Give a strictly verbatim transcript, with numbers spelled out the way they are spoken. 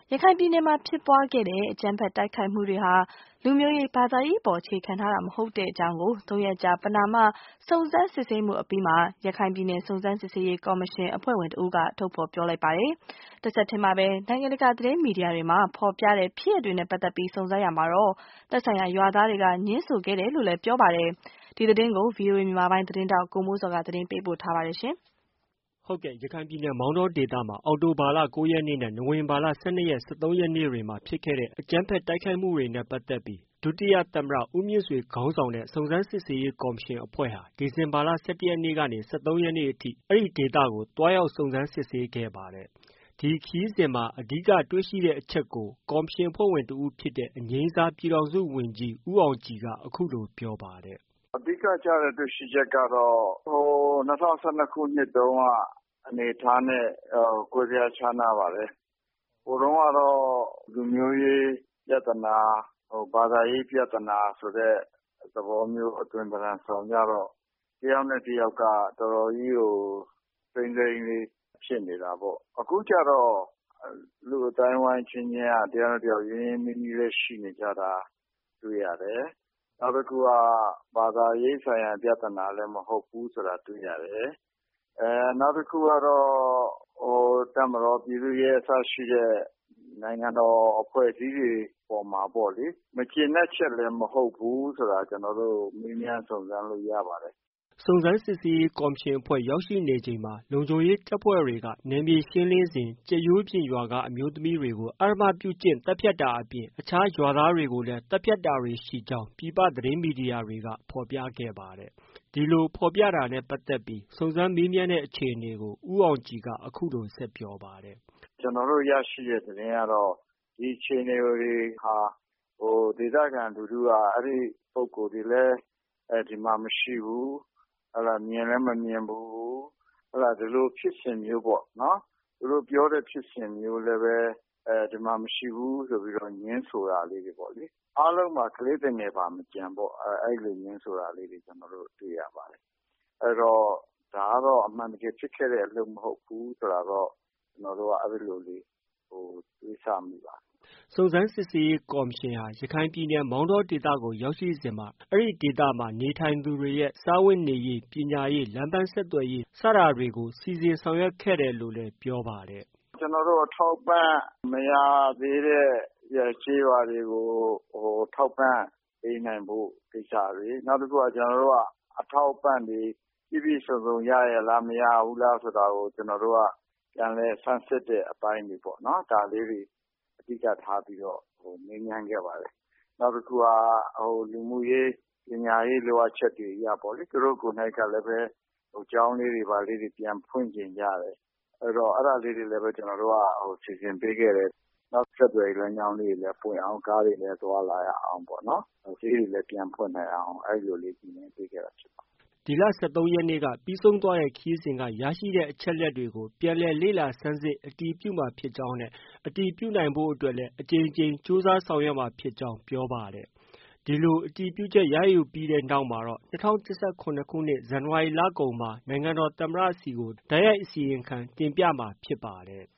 ရခိုင်ပြည်နယ်မှာဖြစ်ပွားခဲ့တဲ့အကြမ်းဖက်တိုက်ခိုက်မှုတွေဟာလူမျိုးရေးဘာသာရေးအပေါ်အခြေခံထားတာမဟုတ်တဲ့အကြောင်းကိုသုံးရက်ကြာပဏာမစုံစမ်းစစ်ဆေးမှုအပြီးမှာရခိုင်ပြည်နယ်စုံစမ်းစစ်ဆေးရေးကော်မရှင်အဖွဲ့ဝင်တဦးကထုတ်ဖော်ပြောလိုက်ပါတယ်။တစ်ဆက်တည်းမှာပဲနိုင်ငံတကာသတင်းမီဒီယာတွေမှာဖော်ပြတဲ့ဖြစ်ရပ်တွေနဲ့ပတ်သက်ပြီးစုံစမ်းရမှာတော့သက်ဆိုင်ရာရွာသားတွေကညှင်းဆိုခဲ့တယ်လို့လည်းပြောပါတယ်။ဒီသတင်းကို ဗီအိုအေမြန်မာပိုင်းသတင်းတောက်ကိုမိုးစောကသတင်းပေးပို့ထားပါတယ်ရှင်။ဟုတ်ကဲ့ရခိုင်ပြည်နယ်မောင်တောဒေသမှာအောက်တိုဘာလ၉ရက်နေ့နဲ့နိုဝင်ဘာလ၁၂ရက်၁၃ရက်နေ့တွေမှာဖြစ်ခဲ့တဲ့အကြမ်းဖက်တိုက်ခိုက်မှုတွေနဲ့ပတ်သက်ပြီးဒုတိယသမ္မတဦးမြင့်ဆွေခေါင်းဆောင်တဲ့စုံစမ်းစစ်ဆေးရေးကော်မရှင်အဖွဲ့ဟာဒီဇင်ဘာလ၁၁ရက်နေ့ကနေ၁၃ရက်နေ့အထိအဲ့ဒီဒေသကိုတွားရောက်စုံစမ်းစစ်ဆေးခဲ့ပါတယ်။ဒီခရီးစဉ်မှာအဓိကတွေ့ရှိတဲ့အချက်ကိုကော်မရှင်အဖွဲ့ဝင်တဦးဖြစ်တဲ့အငြိမ်းစားပြည်ထောင်စုဝန်ကြီးဦးအောင်ကြည်ကအခုလိုပြောပါတယ်။အဓိကကျတဲ့တွေ့ရှိချက်ကတော့ဟို၂၀၁၂ခုနှစ်တုန်းကအနေထားနဲ့ကိုယ်စရာခြားနာပါတယ်။ဟိုတုန်းကတော့လူမျိုးရေးပြဿနာဟိုဘာသာရေးပြဿနာဆိုတဲ့သဘောမျိုးအတွင်ပံဆောင်ကြတော့တယောက်နဲ့တယောက်ကတော်တော်ကြီးကိုစိမ့်စိမ့်လေးဖြစ်နေတာပေါ့။အခုကျတော့လူအတိုင်းဝိုင်းချင်းချင်းကတယောက်နဲ့တယောက်ရင်းရင်းနှီးနှီးလေးရှိနေကြတာတွေ့ရတယ်။နောက်တစ်ခုကဘာသာရေးဆိုင်ရာပြဿနာလည်းမဟုတ်ဘူးဆိုတာတွေ့ရတယ်။အဲနောက်တစ်ခုကတော့ဟိုတမတော်ပြည်သူရဲ့အစရှိတဲ့နိုင်ငံတော်အဖွဲ့အစည်းတွေပေါ်မှာပေါ့လေမကျေနပ်ချက်လည်းမဟုတ်ဘူးဆိုတာကျွန်တော်တို့မေးမြန်းစုံစမ်းလို့ရပါတယ်။စုံစမ်းစစ်ဆေးရေးကော်မရှင်အဖွဲ့ရောက်ရှိနေချိန်မှာလုံခြုံရေးတပ်ဖွဲ့တွေကနယ်မြေရှင်းလင်းစဉ်ကြက်ရိုးပြင်ရွာကအမျိုးသမီးတွေကိုအဓမ္မပြုကျင့်တပ်ဖြတ်တာအပြင်အခြားရွာသားတွေကိုလည်းတပ်ဖြတ်တာတွေရှိကြောင်းပြည်ပသတင်းမီဒီယာတွေကဖော်ပြခဲ့ပါတယ်။ဒီလိုဖော်ပြတာနဲ့ပတ်သက်ပြီးစုံစမ်းမေးမြန်းတဲ့အခြေအနေကိုဦးအောင်ကြည်ကအခုလိုဆက်ပြောပါတယ်။ကျွန်တော်တို့ရရှိတဲ့သတင်းကတော့ဒီအခြေအနေတွေဟာဟိုဒေသခံလူထုကအဲ့ဒီပုံကိုယ်တွေလည်းအဲဒီမှာမရှိဘူး။ဟလာမြင်လည်းမမြင်ဘူး။ဟလာဒီလိုဖြစ်စဉ်မျိုးပေါ့နော်။သူတို့ပြောတဲ့ဖြစ်စဉ်မျိုးလည်းပဲအဲဒီမှာမရှိဘူးဆိုပြီးတော့ညင်းဆိုတာလေးတွေပေါ့လေ။အားလုံးမှာကလေးတွေငယ်ပါမကြံပေါ့အဲအဲ့လိုညင်းဆိုတာလေးတွေကျွန်တော်တို့တွေ့ရပါတယ်။အဲ့တော့ဒါကတော့အမှန်တကယ်ဖြစ်ခဲ့တဲ့အလုပ်မဟုတ်ဘူးဆိုတာတော့ကျွန်တော်တို့ကအဲ့လိုလေးဟိုတွေးဆမိပါတယ်။စုံစမ်းစစ်ဆေးရေးကော်မရှင်ဟာရခိုင်ပြည်နယ်မောင်တောဒေသကိုရောက်ရှိစဉ်မှာအဲ့ဒီဒေသမှာနေထိုင်သူတွေရဲ့စားဝတ်နေရေးပညာရေးလမ်းပန်းဆက်သွယ်ရေးစတာတွေကိုစီစဉ်ဆောင်ရွက်ခဲ့တယ်လို့လည်းပြောပါတယ်။ကျွန်တော်တို့ထောက်ပံ့မရသေးတဲ့ခြေရွာတွေကိုဟိုထောက်ပံ့ပေးနိုင်ဖို့ကိစ္စတွေနောက်တစ်ခုကကျွန်တော်တို့ကအထောက်ပံ့တွေပြည့်ပြည့်စုံစုံရရလားမရဘူးလားဆိုတာကိုကျွန်တော်တို့ကပြန်လဲဆန်းစစ်တဲ့အပိုင်းတွေပေါ့နော်ဒါလေးတွေအဓိကထားပြီးတော့ဟိုမေးမြန်းခဲ့ပါတယ်နောက်တစ်ခုကဟိုလူမှုရေးပညာရေးလိုအပ်ချက်တွေရပေါ့လေသူတို့ကိုယ်၌ကလည်းပဲဟိုကျောင်းလေးတွေပါလေးတွေပြန်ဖွင့်ကျင်ကြတယ်အဲ့တော့အဲ့ဒါလေးတွေလည်းပဲကျွန်တော်တို့ကဟိုစီစဉ်ပေးခဲ့တယ်နောက်ဆက်သွယ်လမ်းကြောင်းလေးတွေလည်းပွင့်အောင်ကားတွေလည်းသွားလာရအောင်ပေါ့နော်ဈေးတွေလည်းပြန်ဖွင့်နိုင်အောင်အဲ့လိုလေးပြင်ပေးခဲ့တာဖြစ်ပါတယ်ဒီလ၁၃ရက်နေ့ကပြီးဆုံးသွားတဲ့ခရီးစဉ်ကရရှိတဲ့အချက်လက်တွေကိုပြန်လည်လေ့လာဆန်းစစ်အတည်ပြုမှာဖြစ်ကြောင်းနဲ့အတည်ပြုနိုင်ဖို့အတွက်လည်းအကြိမ်ကြိမ်စူးစမ်းဆောင်ရွက်မှာဖြစ်ကြောင်းပြောပါတယ်။ဒီလိုအတည်ပြုချက်ရယူပြီးတဲ့နောက်မှာတော့၂၀၁၇ခုနှစ်ဇန်နဝါရီလကုန်မှာနိုင်ငံတော်သမ္မတဆီကိုတိုက်ရိုက်အစီရင်ခံတင်ပြမှာဖြစ်ပါတယ်။